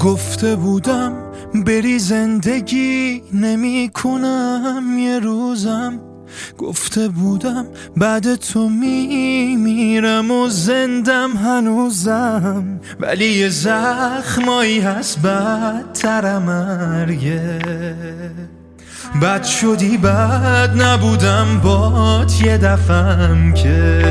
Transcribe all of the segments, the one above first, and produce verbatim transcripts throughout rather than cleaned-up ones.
گفته بودم بری زندگی نمی کنم یه روزم، گفته بودم بعد تو می میرم و زندم هنوزم، ولی یه زخمایی هست بدتر مرگه. بد شدی بد نبودم بات یه دفعم که.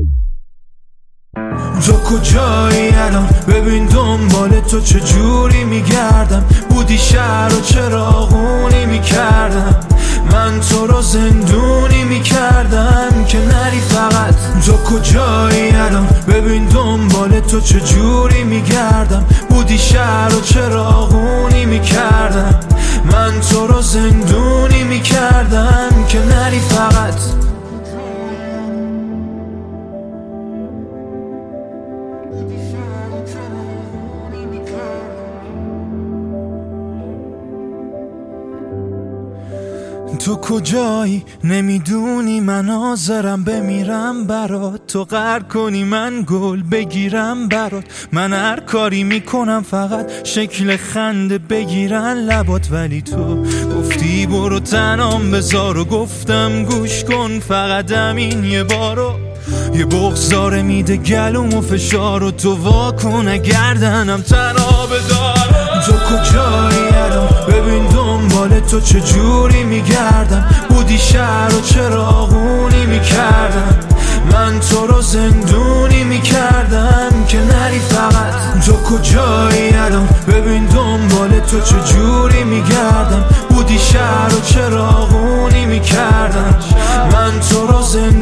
تو کجایی الان؟ ببین دنبال تو چجوری میگردم، بودی شهر و چراغونی میکردم، من تو رو زندونی میکردم که نری فقط. تو کجایی الان؟ ببین دنبال تو چجوری میگردم، بودی شهر و چراغونی میکردم، من تو رو زندونی میکردم که نری فقط. تو کجایی؟ نمیدونی من حاضرم بمیرم برات، تو قهر کنی من گل بگیرم برات، من هر کاری میکنم فقط شکل خنده بگیرن لبات، ولی تو گفتی برو تنام بذار و گفتم گوش کن فقط همین یه بارو. یه بغضاره میده گلوم و فشار و تو واکن گردنم تنها بدار. تو کجایی الان؟ ببین دنبال تو چجوری میگردم، بودی شهر و چراغونی میکردم، من تو رو زندونی میکردم که نری فقط. تو کجایی الان؟ ببین دنبال تو چجوری میگردم، بودی شهر و چراغونی میکردم، من تو رو زندونی